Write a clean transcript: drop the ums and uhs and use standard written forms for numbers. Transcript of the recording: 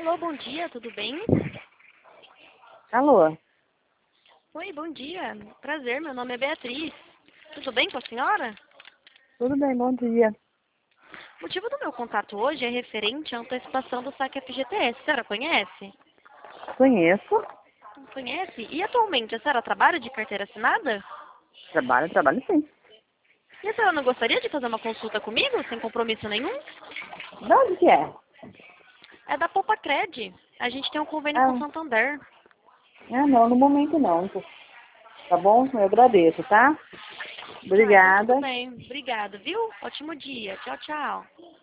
Alô, bom dia, tudo bem? Alô? Oi, bom dia. Prazer, meu nome é Beatriz. Tudo bem com a senhora? Tudo bem, bom dia. O motivo do meu contato hoje é referente à antecipação do saque FGTS. A senhora conhece? Conheço. Conhece? E atualmente a senhora trabalha de carteira assinada? Trabalho sim. E a senhora não gostaria de fazer uma consulta comigo, sem compromisso nenhum? De onde que é? É da Poupa Cred. A gente tem um convênio com o Ah, Santander. não, no momento não. Tá bom? Eu agradeço, tá? Ah, então tudo Obrigada. bem. Obrigada, viu? Ótimo dia. Tchau, tchau.